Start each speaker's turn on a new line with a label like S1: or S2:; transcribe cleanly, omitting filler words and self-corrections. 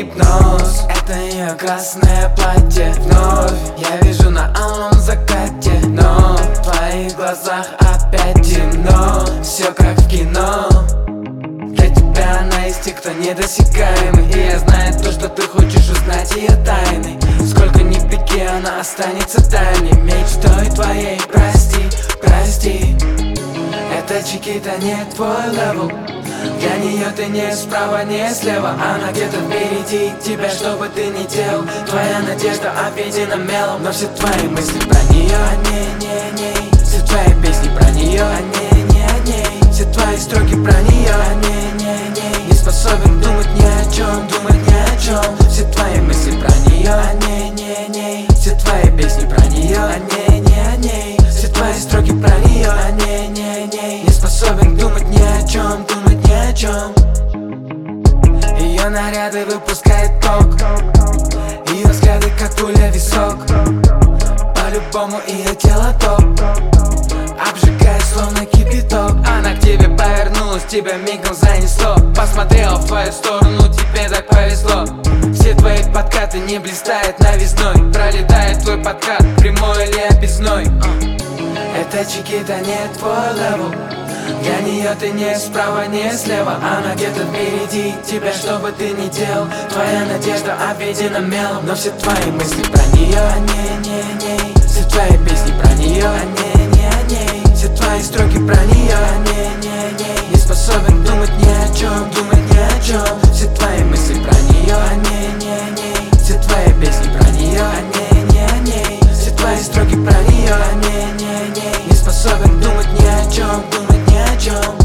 S1: гипноз. Это ее красное платье вновь я вижу на алом закате, но в твоих глазах опять темно. Все как в кино. Для тебя она из тех, кто недосягаемый, и я знаю то, что ты хочешь узнать ее тайны. Сколько ни беги, она останется тайной мечтой твоей. Прости, прости. Это Чикита не твой левел. Для нее ты не справа, не слева. Она где-то впереди тебя, что бы ты ни делал. Твоя надежда обведена мелом, но все твои мысли про нее, о ней. Все твои песни про нее, о ней. Все твои строки про нее, о ней. Не способен думать ни о чем, думать ни о чем. Все твои мысли про нее, о ней. Все твои песни про нее, о ней. Все твои строки про нее, о ней. Не способен думать ни о чем, думать ни о чем. Ее наряды выпускает ток, ее взгляды как пуля в висок. По-любому ее тело топ, обжигает словно кипяток. Она к тебе повернулась, тебя мигом занесло. Посмотрела в твою сторону, тебе так повезло. Все твои подкаты не блистают новизной. Пролетает твой подкат, прямой или объездной. Это Чикита не твой левел. Для нее ты не справа, не слева. Она где-то впереди тебя, что бы ты ни делал. Твоя надежда обведена мелом, но все твои мысли про нее, о ней. Все твои песни про нее, о ней. Все твои строки про нее, о ней. Не способен думать ни о чем, думать ни о чем. Все твои мысли про нее, о ней. Все твои песни про нее, о ней. Все твои строки про нее, о ней. Не способен думать ни о чем, думать ни о чем.